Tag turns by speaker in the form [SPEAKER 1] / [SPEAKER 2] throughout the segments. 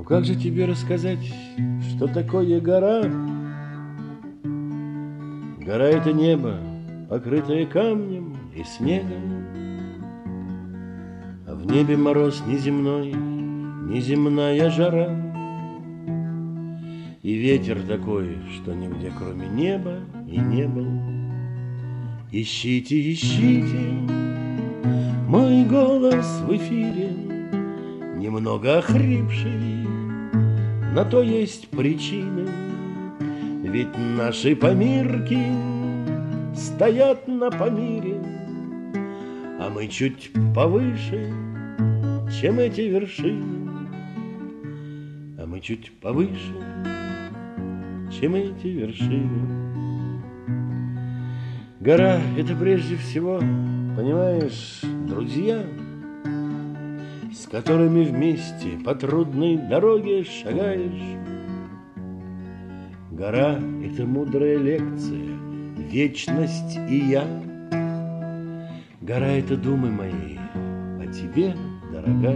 [SPEAKER 1] как же тебе рассказать, что такое гора? Гора — это небо, покрытое камнем и снегом, а в небе мороз неземной, неземная жара. И ветер такой, что нигде кроме неба и не был. Ищите, ищите мой голос в эфире, немного охрипший, на то есть причины. Ведь наши помирки стоят на Памире, а мы чуть повыше, чем эти вершины. А мы чуть повыше, чем эти вершины. Гора — это прежде всего, понимаешь, друзья, с которыми вместе по трудной дороге шагаешь. Гора — это мудрая лекция, вечность и я. Гора — это думы мои о тебе, дорогая.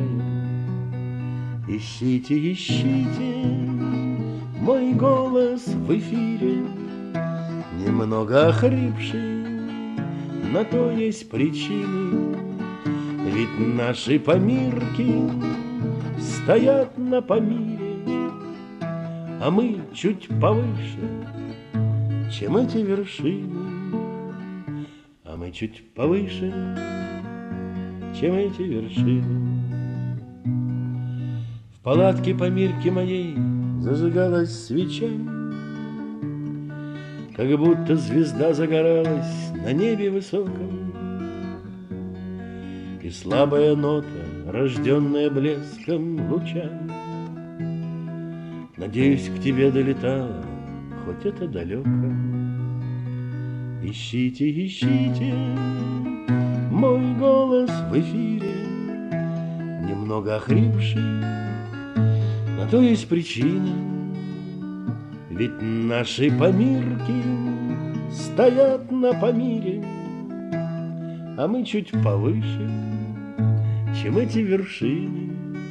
[SPEAKER 1] Ищите, ищите мой голос в эфире, немного охрипший, на то есть причины. Ведь наши помирки стоят на Памире, а мы чуть повыше, чем эти вершины. А мы чуть повыше, чем эти вершины. В палатке Памирки моей зажигалась свеча, как будто звезда загоралась на небе высоком, и слабая нота, рожденная блеском луча, надеюсь, к тебе долетала, хоть это далеко. Ищите, ищите мой голос в эфире, немного охрипший, на то есть причина. Ведь наши помирки стоят на Памире, а мы чуть повыше, чем эти вершины.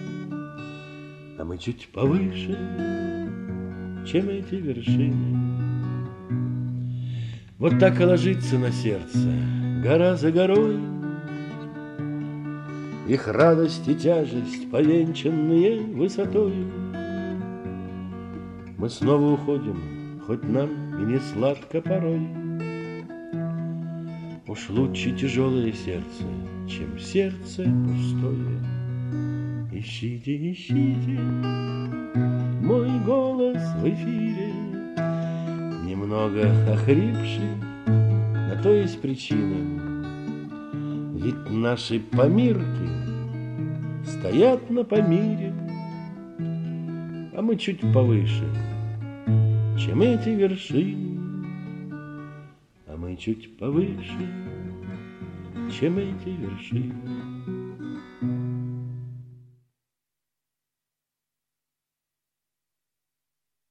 [SPEAKER 1] А мы чуть повыше, чем эти вершины. Вот так и ложится на сердце гора за горой, их радость и тяжесть, повенчанные высотой. Мы снова уходим, хоть нам и не сладко порой. Уж лучше тяжелое сердце, чем сердце пустое. Ищите, ищите мой голос в эфире, немного охрипший, на то есть причина. Ведь наши помирки стоят на Памире, а мы чуть повыше, чем эти вершины. А мы чуть повыше, чем эти вершины.